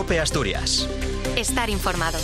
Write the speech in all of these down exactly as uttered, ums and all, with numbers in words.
COPE Asturias. Estar informado.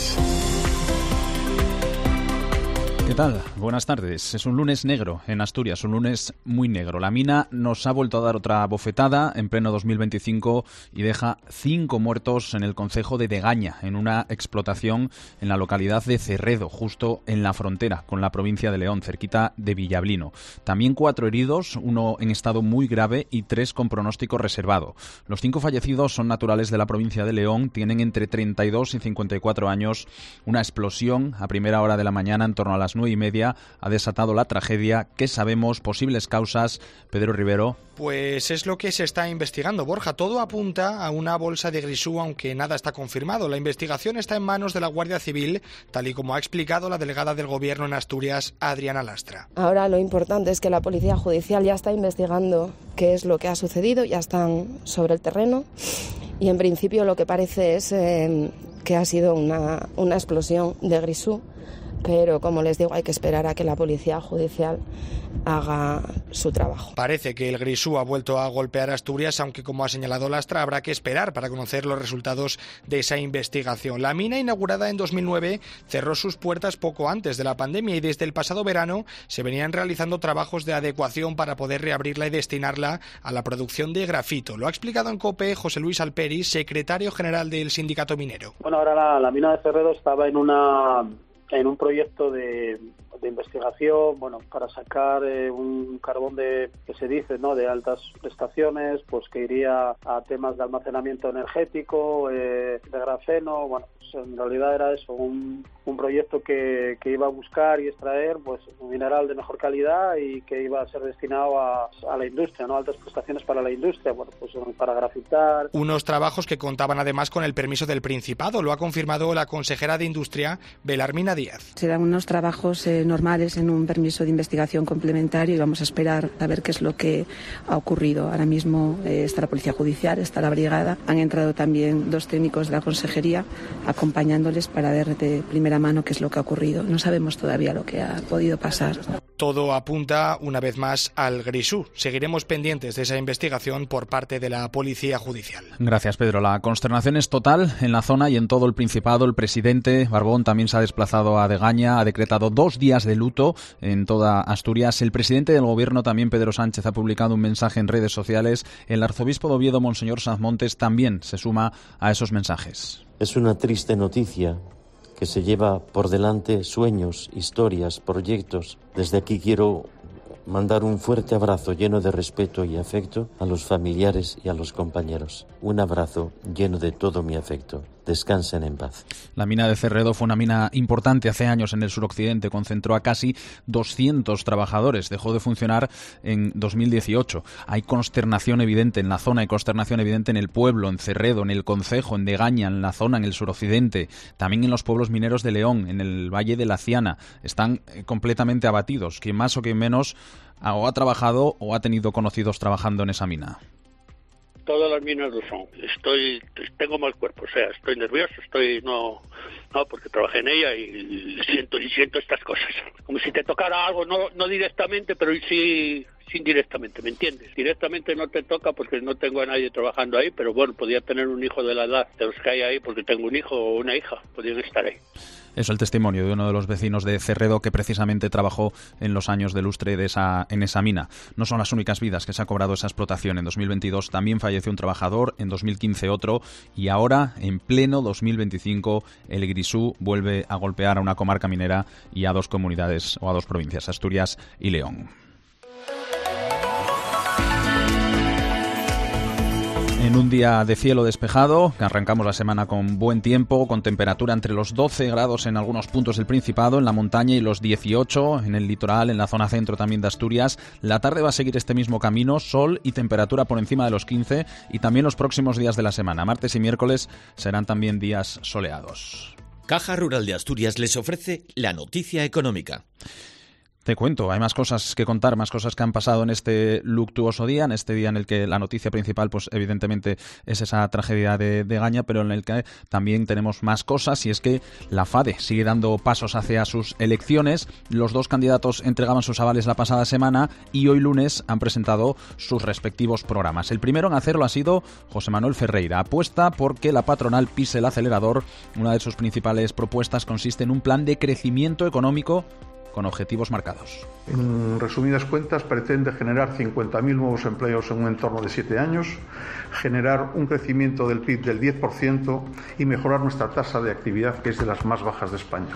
¿Qué tal? Buenas tardes. Es un lunes negro en Asturias, un lunes muy negro. La mina nos ha vuelto a dar otra bofetada en pleno dos mil veinticinco y deja cinco muertos en el concejo de Degaña, en una explotación en la localidad de Cerredo, justo en la frontera con la provincia de León, cerquita de Villablino. También cuatro heridos, uno en estado muy grave y tres con pronóstico reservado. Los cinco fallecidos son naturales de la provincia de León, tienen entre treinta y dos y cincuenta y cuatro años. Una explosión a primera hora de la mañana, en torno a las nueve y media, ha desatado la tragedia. ¿Qué sabemos? Posibles causas. Pedro Rivero. Pues es lo que se está investigando, Borja. Todo apunta a una bolsa de grisú, aunque nada está confirmado. La investigación está en manos de la Guardia Civil, tal y como ha explicado la delegada del Gobierno en Asturias, Adriana Lastra. Ahora lo importante es que la Policía Judicial ya está investigando qué es lo que ha sucedido, ya están sobre el terreno y en principio lo que parece es eh, que ha sido una, una explosión de grisú. Pero, como les digo, hay que esperar a que la Policía Judicial haga su trabajo. Parece que el grisú ha vuelto a golpear a Asturias, aunque, como ha señalado Lastra, habrá que esperar para conocer los resultados de esa investigación. La mina, inaugurada en dos mil nueve, cerró sus puertas poco antes de la pandemia y desde el pasado verano se venían realizando trabajos de adecuación para poder reabrirla y destinarla a la producción de grafito. Lo ha explicado en COPE José Luis Alperi, secretario general del sindicato minero. Bueno, ahora la, la mina de Cerredo estaba en una... en un proyecto de, de investigación, bueno, para sacar eh, un carbón de, que se dice, ¿no?, de altas prestaciones, pues que iría a temas de almacenamiento energético, eh, de grafeno. Bueno, pues en realidad era eso, un, un proyecto que, que iba a buscar y extraer, pues, un mineral de mejor calidad y que iba a ser destinado a, a la industria, ¿no?, altas prestaciones para la industria, bueno, pues para grafitar. Unos trabajos que contaban además con el permiso del Principado, lo ha confirmado la consejera de Industria, Belarmina Díaz. Serán unos trabajos eh, normales en un permiso de investigación complementario y vamos a esperar a ver qué es lo que ha ocurrido. Ahora mismo eh, está la Policía Judicial, está la Brigada, han entrado también dos técnicos de la Consejería acompañándoles para ver de primera mano qué es lo que ha ocurrido. No sabemos todavía lo que ha podido pasar. Todo apunta una vez más al grisú. Seguiremos pendientes de esa investigación por parte de la Policía Judicial. Gracias, Pedro. La consternación es total en la zona y en todo el Principado. El presidente Barbón también se ha desplazado a Degaña, ha decretado dos días de luto en toda Asturias. El presidente del Gobierno, también Pedro Sánchez, ha publicado un mensaje en redes sociales. El arzobispo de Oviedo, Monseñor Sanz Montes, también se suma a esos mensajes. Es una triste noticia que se lleva por delante sueños, historias, proyectos. Desde aquí quiero mandar un fuerte abrazo lleno de respeto y afecto a los familiares y a los compañeros. Un abrazo lleno de todo mi afecto. Descansen en paz. La mina de Cerredo fue una mina importante hace años en el suroccidente. Concentró a casi doscientos trabajadores. Dejó de funcionar en dos mil dieciocho. Hay consternación evidente en la zona, hay consternación evidente en el pueblo, en Cerredo, en el concejo, en Degaña, en la zona, en el suroccidente. También en los pueblos mineros de León, en el Valle de la Ciana. Están completamente abatidos. Quien más o quien menos o ha trabajado o ha tenido conocidos trabajando en esa mina. Todas las minas lo son. Estoy, tengo mal cuerpo, o sea, estoy nervioso, estoy no, no, porque trabajé en ella y siento y siento estas cosas. Como si te tocara algo, no, no directamente, pero sí, sí indirectamente, ¿me entiendes? Directamente no te toca porque no tengo a nadie trabajando ahí, pero bueno, podía tener un hijo de la edad de los que hay ahí porque tengo un hijo o una hija, podían estar ahí. Es el testimonio de uno de los vecinos de Cerredo que precisamente trabajó en los años de lustre de esa, en esa mina. No son las únicas vidas que se ha cobrado esa explotación. En dos mil veintidós también falleció un trabajador, en dos mil quince otro y ahora, en pleno dos mil veinticinco, el grisú vuelve a golpear a una comarca minera y a dos comunidades o a dos provincias, Asturias y León. En un día de cielo despejado, que arrancamos la semana con buen tiempo, con temperatura entre los doce grados en algunos puntos del Principado, en la montaña, y los dieciocho en el litoral, en la zona centro también de Asturias. La tarde va a seguir este mismo camino, sol y temperatura por encima de los quince, y también los próximos días de la semana. Martes y miércoles serán también días soleados. Caja Rural de Asturias les ofrece la noticia económica. Te cuento, hay más cosas que contar, más cosas que han pasado en este luctuoso día, en este día en el que la noticia principal, pues evidentemente es esa tragedia de, de Gaña, pero en el que también tenemos más cosas, y es que la FADE sigue dando pasos hacia sus elecciones. Los dos candidatos entregaban sus avales la pasada semana y hoy lunes han presentado sus respectivos programas. El primero en hacerlo ha sido José Manuel Ferreira. Apuesta porque la patronal pise el acelerador. Una de sus principales propuestas consiste en un plan de crecimiento económico con objetivos marcados. En resumidas cuentas, pretende generar cincuenta mil nuevos empleos en un entorno de siete años, generar un crecimiento del P I B del diez por ciento y mejorar nuestra tasa de actividad, que es de las más bajas de España.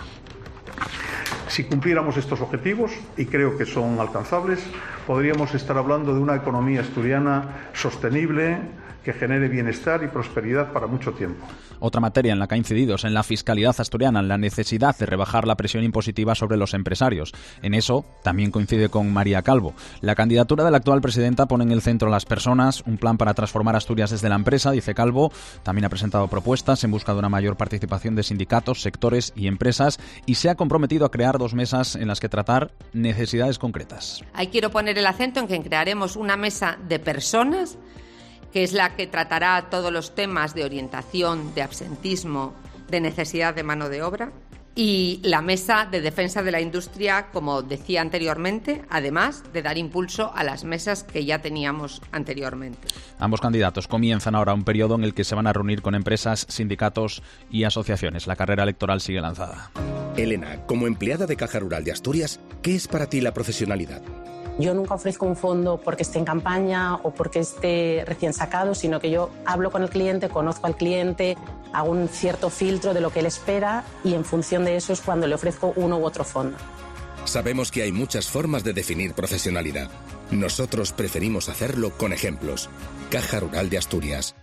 Si cumpliéramos estos objetivos, y creo que son alcanzables, podríamos estar hablando de una economía asturiana sostenible, que genere bienestar y prosperidad para mucho tiempo. Otra materia en la que ha incidido es en la fiscalidad asturiana, en la necesidad de rebajar la presión impositiva sobre los empresarios. En eso también coincide con María Calvo. La candidatura de la actual presidenta pone en el centro a las personas, un plan para transformar Asturias desde la empresa, dice Calvo. También ha presentado propuestas en busca de una mayor participación de sindicatos, sectores y empresas, y se ha comprometido a crear dos mesas en las que tratar necesidades concretas. Ahí quiero poner el acento en que crearemos una mesa de personas, que es la que tratará todos los temas de orientación, de absentismo, de necesidad de mano de obra, y la mesa de defensa de la industria, como decía anteriormente, además de dar impulso a las mesas que ya teníamos anteriormente. Ambos candidatos comienzan ahora un periodo en el que se van a reunir con empresas, sindicatos y asociaciones. La carrera electoral sigue lanzada. Elena, como empleada de Caja Rural de Asturias, ¿qué es para ti la profesionalidad? Yo nunca ofrezco un fondo porque esté en campaña o porque esté recién sacado, sino que yo hablo con el cliente, conozco al cliente, hago un cierto filtro de lo que él espera y en función de eso es cuando le ofrezco uno u otro fondo. Sabemos que hay muchas formas de definir profesionalidad. Nosotros preferimos hacerlo con ejemplos. Caja Rural de Asturias.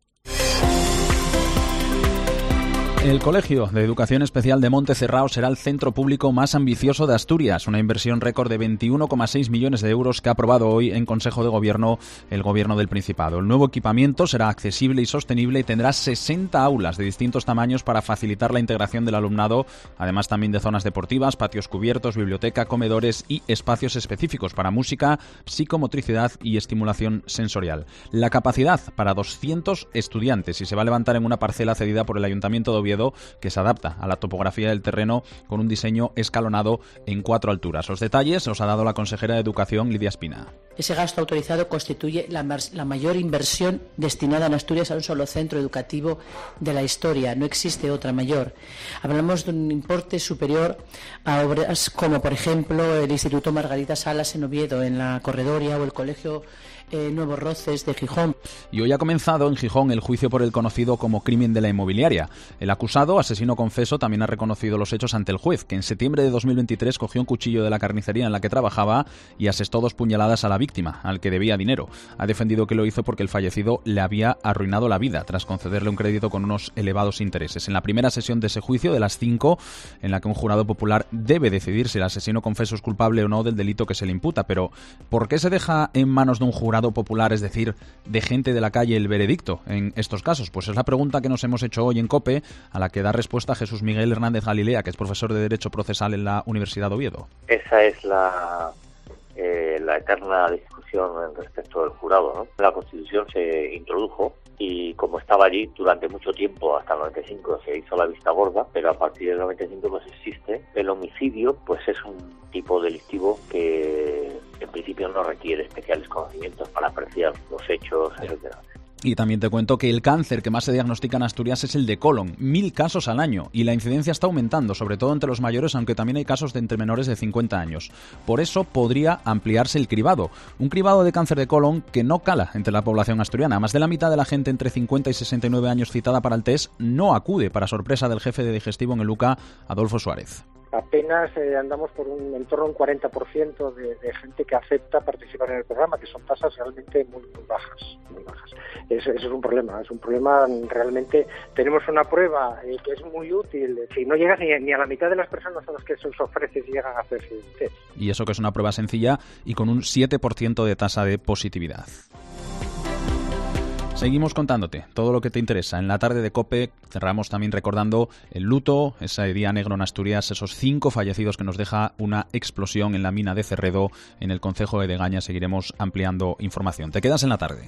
El Colegio de Educación Especial de Montecerrao será el centro público más ambicioso de Asturias, una inversión récord de veintiuno coma seis millones de euros que ha aprobado hoy en Consejo de Gobierno el Gobierno del Principado. El nuevo equipamiento será accesible y sostenible y tendrá sesenta aulas de distintos tamaños para facilitar la integración del alumnado, además también de zonas deportivas, patios cubiertos, biblioteca, comedores y espacios específicos para música, psicomotricidad y estimulación sensorial. La capacidad para doscientos estudiantes y se va a levantar en una parcela cedida por el Ayuntamiento de Oviedo, que se adapta a la topografía del terreno con un diseño escalonado en cuatro alturas. Los detalles los ha dado la consejera de Educación, Lidia Espina. Ese gasto autorizado constituye la, la mayor inversión destinada en Asturias a un solo centro educativo de la historia. No existe otra mayor. Hablamos de un importe superior a obras como, por ejemplo, el Instituto Margarita Salas en Oviedo, en la Corredoria, o el Colegio Eh, Nuevos Roces de Gijón. Y hoy ha comenzado en Gijón el juicio por el conocido como crimen de la inmobiliaria. El acusado, asesino confeso, también ha reconocido los hechos ante el juez, que en septiembre de dos mil veintitrés cogió un cuchillo de la carnicería en la que trabajaba y asestó dos puñaladas a la víctima, al que debía dinero. Ha defendido que lo hizo porque el fallecido le había arruinado la vida tras concederle un crédito con unos elevados intereses. En la primera sesión de ese juicio, de las cinco, en la que un jurado popular debe decidir si el asesino confeso es culpable o no del delito que se le imputa. Pero, ¿por qué se deja en manos de un jurado popular, es decir, de gente de la calle, el veredicto en estos casos? Pues es la pregunta que nos hemos hecho hoy en COPE, a la que da respuesta Jesús Miguel Hernández Galilea, que es profesor de Derecho Procesal en la Universidad de Oviedo. Esa es la, eh, la eterna discusión respecto del jurado, ¿no? La Constitución se introdujo y como estaba allí durante mucho tiempo, hasta el noventa y cinco, se hizo la vista gorda, pero a partir del noventa y cinco pues existe. El homicidio pues es un tipo delictivo que en principio no requiere especiales conocimientos para apreciar los hechos, etcétera. Y también te cuento que el cáncer que más se diagnostica en Asturias es el de colon, mil casos al año, y la incidencia está aumentando, sobre todo entre los mayores, aunque también hay casos de entre menores de cincuenta años. Por eso podría ampliarse el cribado, un cribado de cáncer de colon que no cala entre la población asturiana. Más de la mitad de la gente entre cincuenta y sesenta y nueve años citada para el test no acude, para sorpresa del jefe de digestivo en el U C A, Adolfo Suárez. Apenas eh, andamos por un en torno a un cuarenta por ciento de, de gente que acepta participar en el programa, que son tasas realmente muy, muy bajas, muy bajas. Eso, eso es un problema, es un problema realmente. Tenemos una prueba eh, que es muy útil, si no llegas ni, ni a la mitad de las personas a las que se os ofrece si llegan a hacerse el test. Y eso que es una prueba sencilla y con un siete por ciento de tasa de positividad. Seguimos contándote todo lo que te interesa. En la tarde de COPE cerramos también recordando el luto, ese día negro en Asturias, esos cinco fallecidos que nos deja una explosión en la mina de Cerredo en el concejo de Degaña. Seguiremos ampliando información. Te quedas en la tarde.